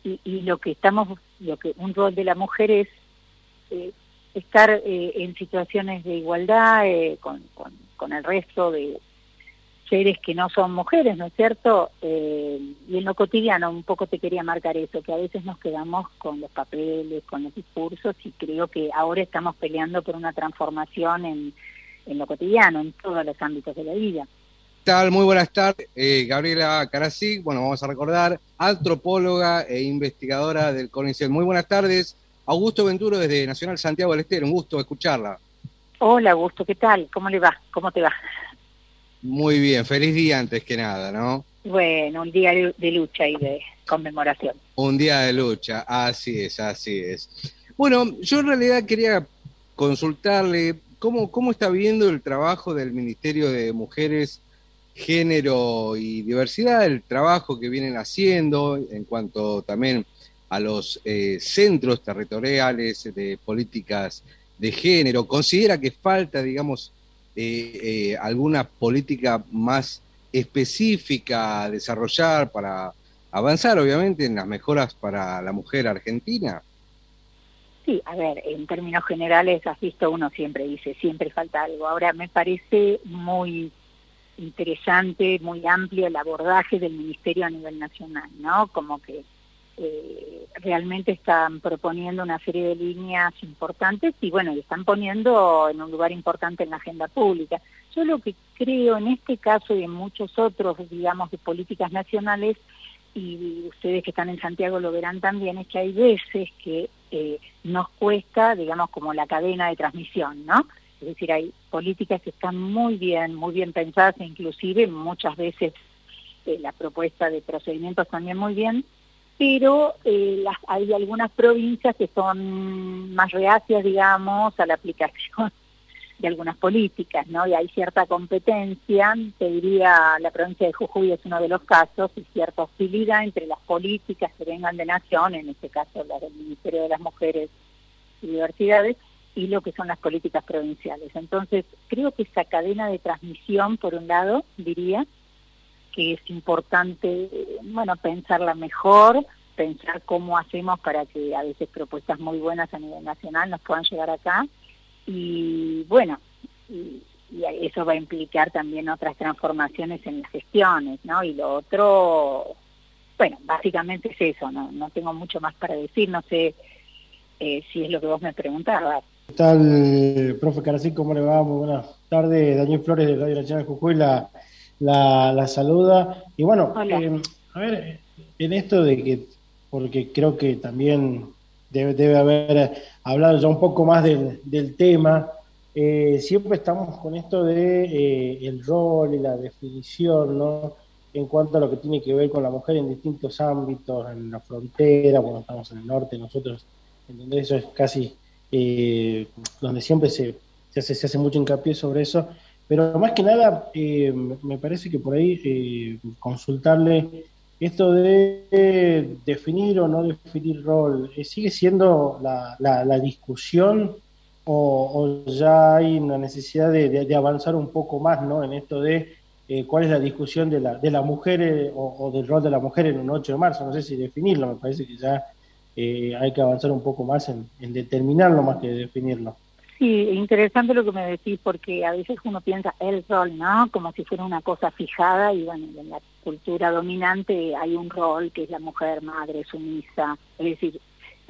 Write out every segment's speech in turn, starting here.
y lo que un rol de la mujer es estar en situaciones de igualdad con el resto de seres que no son mujeres, ¿no es cierto? Y en lo cotidiano un poco te quería marcar eso, que a veces nos quedamos con los papeles, con los discursos, y creo que ahora estamos peleando por una transformación en lo cotidiano, en todos los ámbitos de la vida. ¿Qué tal? Muy buenas tardes, Gabriela Karasik. Bueno, vamos a recordar, antropóloga e investigadora del CONICET. Muy buenas tardes, Augusto Venturo desde Nacional Santiago del Estero, un gusto escucharla. Hola Augusto, ¿qué tal? ¿Cómo le va? ¿Cómo te va? Muy bien, feliz día antes que nada, ¿no? Bueno, un día de lucha y de conmemoración. Un día de lucha, así es, así es. Bueno, yo en realidad quería consultarle cómo está viendo el trabajo del Ministerio de Mujeres, Género y Diversidad, el trabajo que vienen haciendo en cuanto también a los centros territoriales de políticas de género. ¿Considera que falta, digamos, alguna política más específica a desarrollar para avanzar, obviamente, en las mejoras para la mujer argentina? Sí, a ver, en términos generales, has visto, uno siempre dice, siempre falta algo. Ahora, me parece muy interesante, muy amplio el abordaje del Ministerio a nivel nacional, ¿no? Como que realmente están proponiendo una serie de líneas importantes y bueno, y están poniendo en un lugar importante en la agenda pública. Yo lo que creo en este caso y en muchos otros, digamos, de políticas nacionales, y ustedes que están en Santiago lo verán también, es que hay veces que nos cuesta, digamos, como la cadena de transmisión, ¿no? Es decir, hay políticas que están muy bien pensadas, e inclusive muchas veces la propuesta de procedimientos también muy bien, pero hay algunas provincias que son más reacias, digamos, a la aplicación de algunas políticas, ¿no? Y hay cierta competencia, te diría, la provincia de Jujuy es uno de los casos, y cierta hostilidad entre las políticas que vengan de nación, en este caso las del Ministerio de las Mujeres y Diversidades, y lo que son las políticas provinciales. Entonces, creo que esa cadena de transmisión, por un lado, diría, que es importante, bueno, pensarla mejor, pensar cómo hacemos para que a veces propuestas muy buenas a nivel nacional nos puedan llegar acá, y bueno, y eso va a implicar también otras transformaciones en las gestiones, ¿no? Y lo otro, bueno, básicamente es eso, no tengo mucho más para decir, no sé si es lo que vos me preguntabas. ¿Qué tal, profe Karasik? ¿Cómo le va? Muy buenas tardes. Daniel Flores de Radio Nacional de Jujuy la saluda. Y bueno, a ver, en esto de que, porque creo que también debe haber hablado ya un poco más del tema, siempre estamos con esto de el rol y la definición, ¿no? En cuanto a lo que tiene que ver con la mujer en distintos ámbitos, en la frontera, cuando estamos en el norte, nosotros, en donde eso es casi... donde siempre se hace mucho hincapié sobre eso, pero más que nada me parece que por ahí consultarle esto de definir o no definir rol, ¿sigue siendo la discusión o ya hay una necesidad de avanzar un poco más, ¿no? En esto de cuál es la discusión de la mujer o del rol de la mujer en un 8 de marzo? No sé si definirlo, me parece que ya hay que avanzar un poco más en determinarlo más que definirlo. Sí, interesante lo que me decís, porque a veces uno piensa el rol, ¿no? Como si fuera una cosa fijada, y bueno, en la cultura dominante hay un rol que es la mujer madre sumisa, es decir,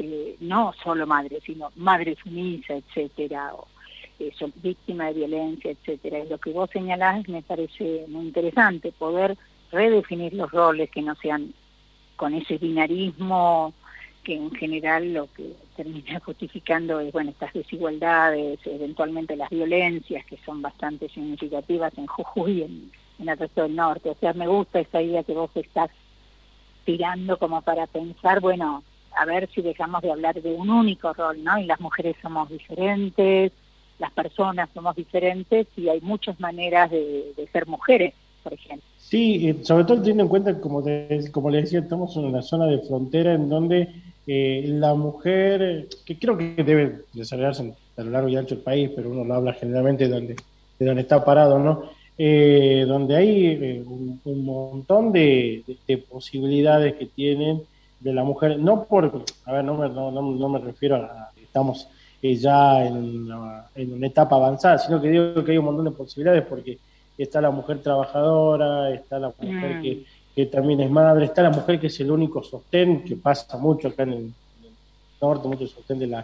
no solo madre, sino madre sumisa, etcétera, o son víctima de violencia, etcétera. Y lo que vos señalás me parece muy interesante, poder redefinir los roles que no sean con ese binarismo que en general lo que termina justificando es, bueno, estas desigualdades, eventualmente las violencias, que son bastante significativas en Jujuy y en el resto del norte. O sea, me gusta esa idea que vos estás tirando como para pensar, bueno, a ver si dejamos de hablar de un único rol, ¿no? Y las mujeres somos diferentes, las personas somos diferentes, y hay muchas maneras de ser mujeres, por ejemplo. Sí, sobre todo teniendo en cuenta, como le decía, estamos en una zona de frontera en donde la mujer, que creo que debe desarrollarse a lo largo y ancho del país, pero uno lo habla generalmente de donde está parado, ¿no? Donde hay un montón de posibilidades que tienen de la mujer, no por, a ver, no me refiero a estamos ya en una etapa avanzada, sino que digo que hay un montón de posibilidades porque está la mujer trabajadora, está la mujer que también es madre, está la mujer que es el único sostén, que pasa mucho acá en el norte, mucho sostén de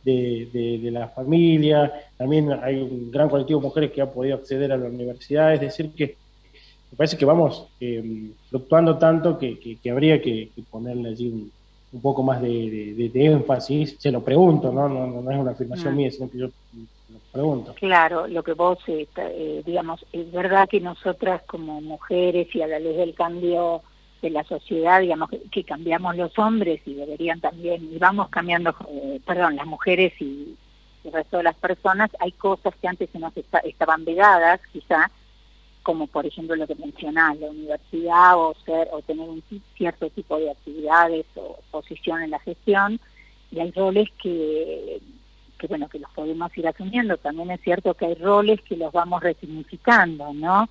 la familia, también hay un gran colectivo de mujeres que ha podido acceder a la universidad, es decir que me parece que vamos fluctuando tanto que habría que ponerle allí un poco más de énfasis. Se lo pregunto, no es una afirmación mía, sino que yo lo pregunto. Claro, lo que vos, digamos, es verdad que nosotras como mujeres y a la luz del cambio de la sociedad, digamos, que cambiamos los hombres y deberían también, y vamos cambiando, las mujeres y el resto de las personas, hay cosas que antes se nos estaban vedadas, quizá, como por ejemplo lo que mencionás, la universidad o tener un cierto tipo de actividades o posición en la gestión, y hay roles que los podemos ir asumiendo. También es cierto que hay roles que los vamos resignificando, ¿no?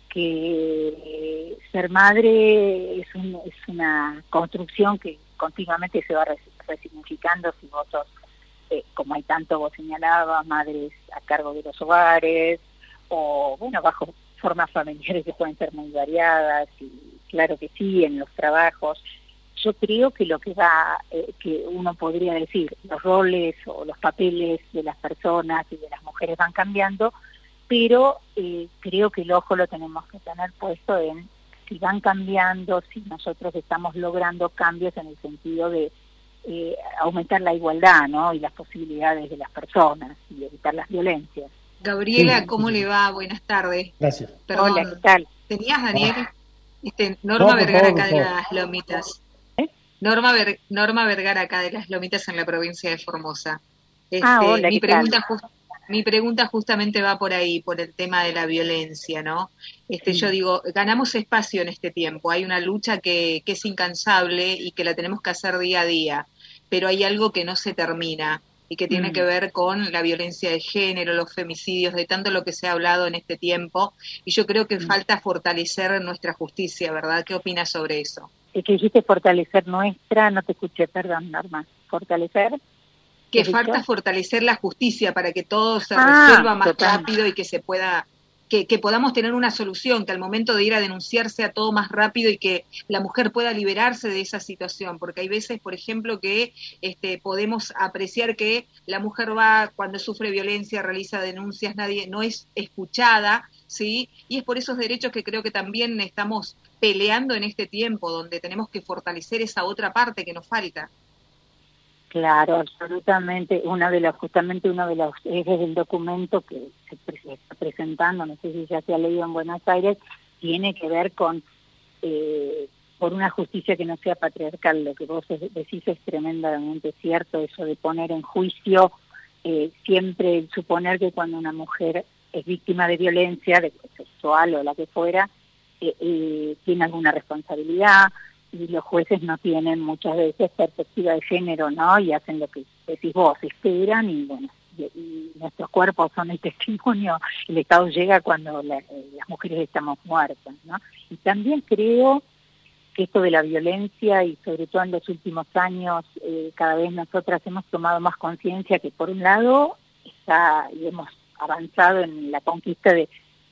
Que ser madre es una construcción que continuamente se va resignificando si vos sos, como hay tanto, vos señalabas, madres a cargo de los hogares, o bajo formas familiares que pueden ser muy variadas, y claro que sí, en los trabajos. Yo creo que lo que que uno podría decir, los roles o los papeles de las personas y de las mujeres van cambiando, pero creo que el ojo lo tenemos que tener puesto en si van cambiando, si nosotros estamos logrando cambios en el sentido de aumentar la igualdad, ¿no? Y las posibilidades de las personas y evitar las violencias. Gabriela, ¿cómo le va? Buenas tardes. Gracias. Perdón. Hola, ¿qué tal? ¿Tenías, Daniel? Norma Vergara acá de las Lomitas. Norma Vergara acá de las Lomitas en la provincia de Formosa. Hola, mi pregunta justamente va por ahí, por el tema de la violencia, ¿no? Yo digo, ganamos espacio en este tiempo, hay una lucha que es incansable y que la tenemos que hacer día a día, pero hay algo que no se termina y que tiene que ver con la violencia de género, los femicidios, de tanto lo que se ha hablado en este tiempo, y yo creo que falta fortalecer nuestra justicia, ¿verdad? ¿Qué opinas sobre eso? Es que dijiste fortalecer nuestra, no te escuché, perdón, Norma. ¿Fortalecer? Que falta fortalecer la justicia para que todo se resuelva más rápido y que se pueda, que podamos tener una solución, que al momento de ir a denunciar sea todo más rápido y que la mujer pueda liberarse de esa situación, porque hay veces, por ejemplo, que podemos apreciar que la mujer va, cuando sufre violencia, realiza denuncias, no es escuchada, ¿sí? Y es por esos derechos que creo que también estamos peleando en este tiempo, donde tenemos que fortalecer esa otra parte que nos falta. Claro, absolutamente. Justamente uno de los ejes del documento que se está presentando, no sé si ya se ha leído en Buenos Aires, tiene que ver con por una justicia que no sea patriarcal. Lo que vos decís es tremendamente cierto, eso de poner en juicio siempre el suponer que cuando una mujer es víctima de violencia, de sexual o la que fuera, tiene alguna responsabilidad, y los jueces no tienen muchas veces perspectiva de género, ¿no? Y hacen lo que decís vos, esperan y nuestros cuerpos son el testimonio, el Estado llega cuando las mujeres estamos muertas, ¿no? Y también creo que esto de la violencia, y sobre todo en los últimos años, cada vez nosotras hemos tomado más conciencia que por un lado y hemos avanzado en la conquista de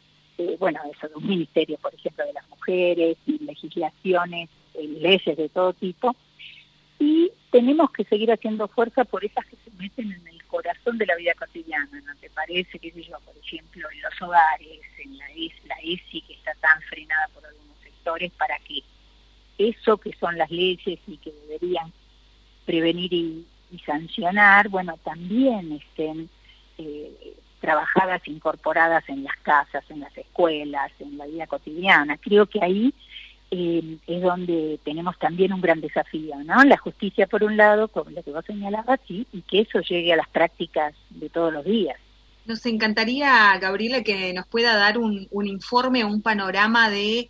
un ministerio, por ejemplo, de las mujeres, y legislaciones, leyes de todo tipo, y tenemos que seguir haciendo fuerza por esas que se meten en el corazón de la vida cotidiana, ¿no te parece? Que yo, por ejemplo, en los hogares, en la ESI, que está tan frenada por algunos sectores, para que eso que son las leyes y que deberían prevenir y sancionar, también estén trabajadas, incorporadas en las casas, en las escuelas, en la vida cotidiana. Creo que ahí es donde tenemos también un gran desafío, ¿no? La justicia por un lado, como lo que vos señalabas, y que eso llegue a las prácticas de todos los días. Nos encantaría, Gabriela, que nos pueda dar un informe, un panorama de,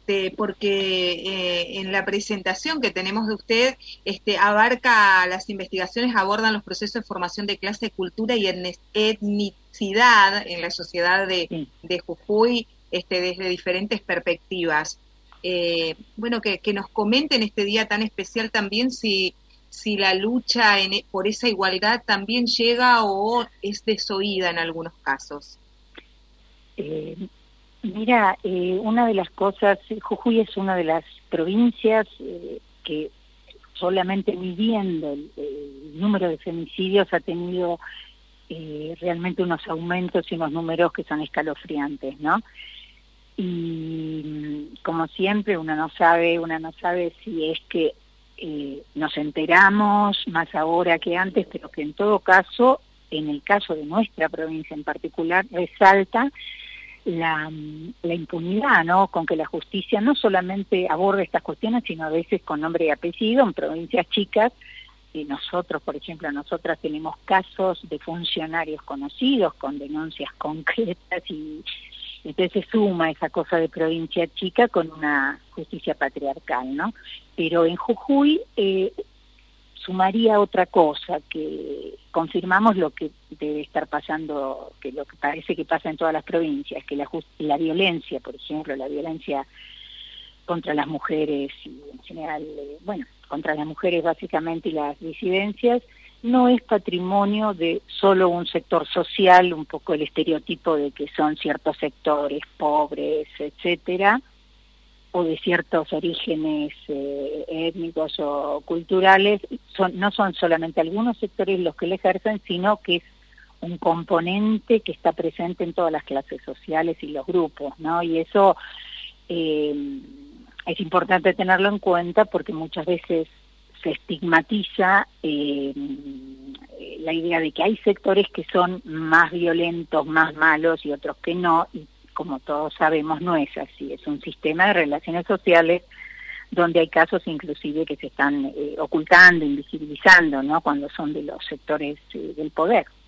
porque en la presentación que tenemos de usted, abarca las investigaciones, abordan los procesos de formación de clase, cultura y etnicidad en la sociedad de Jujuy, desde diferentes perspectivas. bueno, que nos comenten este día tan especial también si la lucha por esa igualdad también llega o es desoída en algunos casos. Mira, una de las cosas, Jujuy es una de las provincias que solamente midiendo el número de femicidios ha tenido realmente unos aumentos y unos números que son escalofriantes, ¿no? Y como siempre uno no sabe si es que nos enteramos más ahora que antes, pero que en todo caso, en el caso de nuestra provincia en particular, resalta la impunidad, ¿no? Con que la justicia no solamente aborda estas cuestiones, sino a veces con nombre y apellido en provincias chicas. Nosotros, por ejemplo, nosotras tenemos casos de funcionarios conocidos con denuncias concretas y entonces se suma esa cosa de provincia chica con una justicia patriarcal, ¿no? Pero en Jujuy sumaría otra cosa, que confirmamos lo que debe estar pasando, que lo que parece que pasa en todas las provincias, que la violencia, por ejemplo, la violencia contra las mujeres y en general, contra las mujeres básicamente y las disidencias, no es patrimonio de solo un sector social, un poco el estereotipo de que son ciertos sectores pobres, etcétera, o de ciertos orígenes étnicos o culturales. No son solamente algunos sectores los que la ejercen, sino que es un componente que está presente en todas las clases sociales y los grupos, ¿no? Y eso es importante tenerlo en cuenta porque muchas veces se estigmatiza la idea de que hay sectores que son más violentos, más malos y otros que no, y como todos sabemos no es así, es un sistema de relaciones sociales donde hay casos inclusive que se están ocultando, invisibilizando, ¿no? Cuando son de los sectores del poder.